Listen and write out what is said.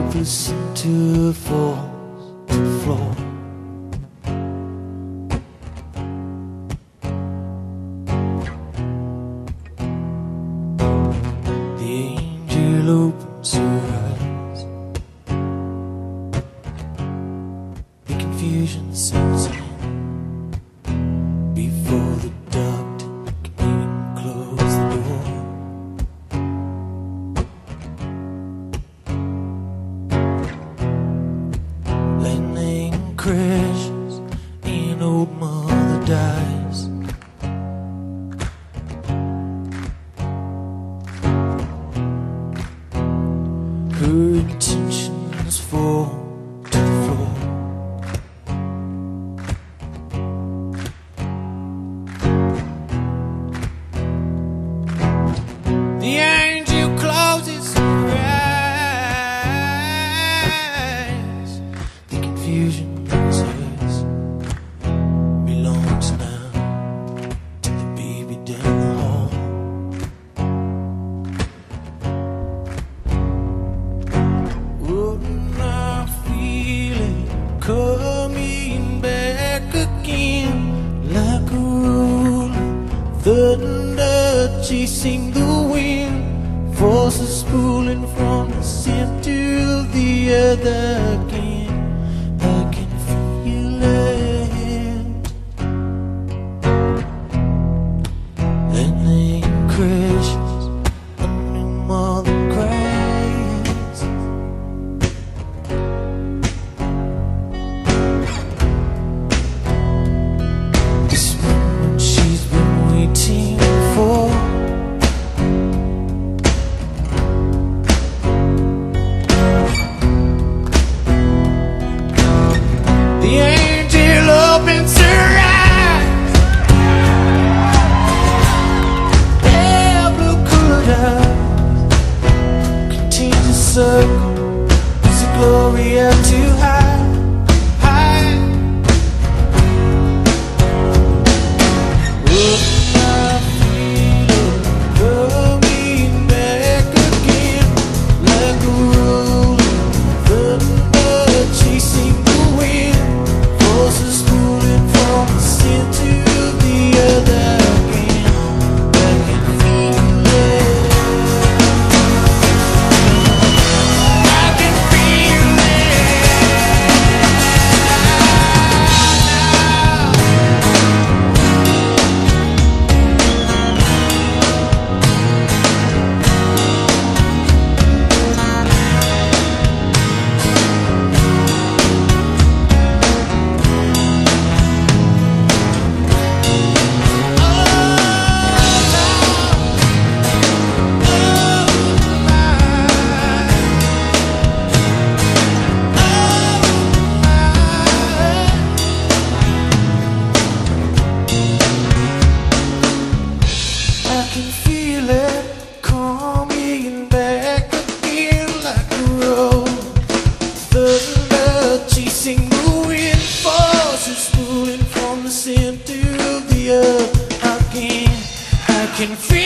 Listen to falls to the floor. The angel opens her eyes. The confusion sets in before the doctor can even close the door. Crashes and old mother dies. Her intentions fall to the floor. The angel closes her eyes. The confusion belongs now to the baby down the hall. Wouldn't I feel it coming back again, like a rolling thunder chasing the wind, forces pulling from the center of the other again. I can feel it. Crashes, a new mother cries. This moment she's been waiting for. The angel opens her eyes. Circle, is the glory up too high, high? Wouldn't I feel it coming back again, like a rolling thunder chasing the wind, forces pulling from the center of the other again. I can feel it. I can feel it coming back again, like a roll, thunder chasing the wind, forces pulling from the center of the earth again. I can feel